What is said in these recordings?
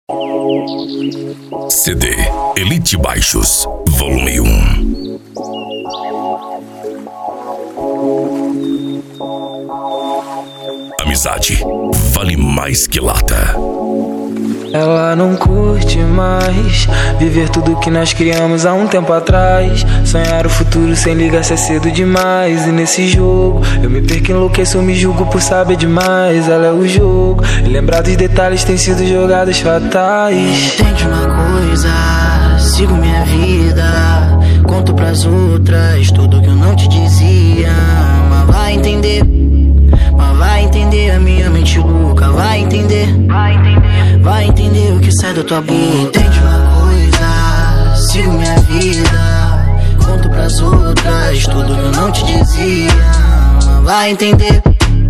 CD Elite Baixos, volume 1. Amizade vale mais que lata. Ela não curte mais viver tudo que nós criamos há um tempo atrás. Sonhar o futuro sem ligar se é cedo demais. E nesse jogo eu me perco, enlouqueço, me julgo por saber demais. Ela é o jogo e lembrar dos detalhes tem sido jogadas fatais. Entende uma coisa, sigo minha vida, conto pras outras tudo que eu não te dizia. Mas vai entender, a minha mente louca. Vai entender o que sai da tua boca. Entende uma coisa, sigo minha vida, conto pras outras tudo que eu não te dizia. Mas vai entender,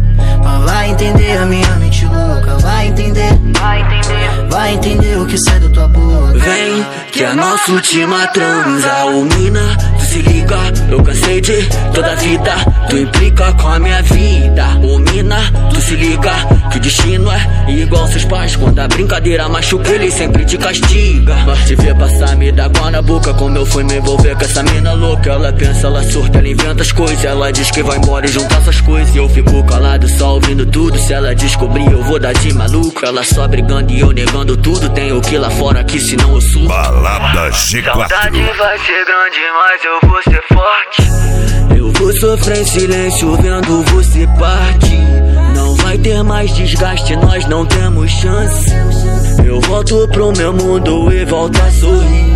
a minha mente louca. Vai entender o que sai da tua boca. Vem, que é a nossa última transa. Ô mina, tu se liga, eu cansei de toda a vida, tu implica com a minha vida. Ô mina, tu se liga, que o destino é igual seus pais. Quando a brincadeira machuca, ele sempre te castiga. Mas te ver passar, me dá água na boca. Como eu fui me envolver com essa mina louca. Ela pensa, ela surta, ela inventa as coisas. Ela diz que vai embora e junta essas coisas. E eu fico calado só ouvindo tudo. Se ela descobrir, eu vou dar de maluco. Ela só brigando e eu negando tudo. Tenho que ir lá fora aqui, senão eu subo. Balada G4. Saudade vai ser grande, mas eu vou ser forte. Eu vou sofrer em silêncio vendo você partir. Não vai ter mais desgaste, nós não temos chance. Eu volto pro meu mundo e volto a sorrir.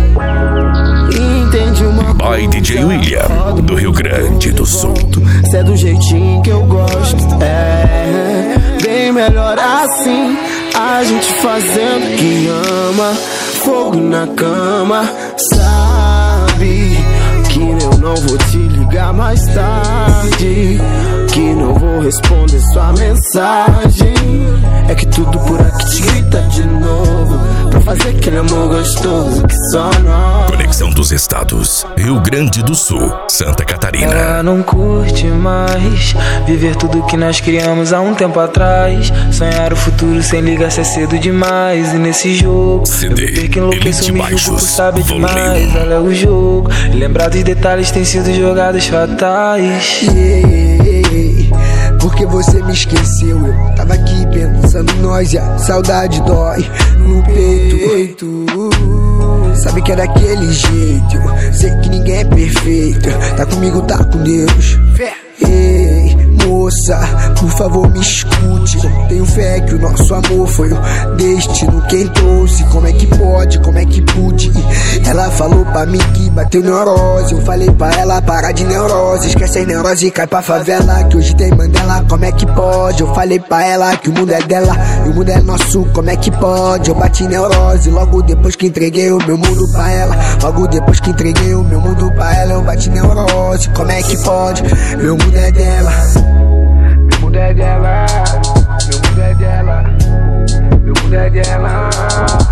Entende uma By DJ William, do Rio Grande do Sul. Cê é do jeitinho que eu gosto. É bem melhor assim, a gente fazendo que ama. Fogo na cama, sabe que eu não vou te ligar mais tarde, que não vou responder sua mensagem. É que tudo por aqui te grita de novo, pra fazer aquele amor gostoso que só nós. Conexão dos Estados, Rio Grande do Sul, Santa Catarina. Ela não curte mais viver tudo que nós criamos há um tempo atrás. Sonhar o futuro sem ligar se é cedo demais. E nesse jogo CD eu me perco, enlouqueço, Elite me julgo por Baixos, saber volume demais. 1. Ela é o jogo e lembrar dos detalhes tem sido jogadas fatais. Porque você me esqueceu, eu tava aqui pensando em nós e a saudade dói no peito. Sabe que é daquele jeito, eu sei que ninguém é perfeito. Tá comigo, tá com Deus. Ei, moça, por favor me escute. Tenho fé que o nosso amor foi o destino quem trouxe. Como é que pode, como é que pude? Ela falou pra mim que bateu neurose. Eu falei pra ela parar de neurose. Esquece a neurose e cai pra favela, que hoje tem Mandela. Como é que pode? Eu falei pra ela que o mundo é dela e o mundo é nosso. Como é que pode? Eu bati neurose logo depois que entreguei o meu mundo pra ela. Logo depois que entreguei o meu mundo pra ela, eu bati neurose. Como é que pode? Meu mundo é dela, meu mundo é dela, meu mundo é dela, meu mundo é dela.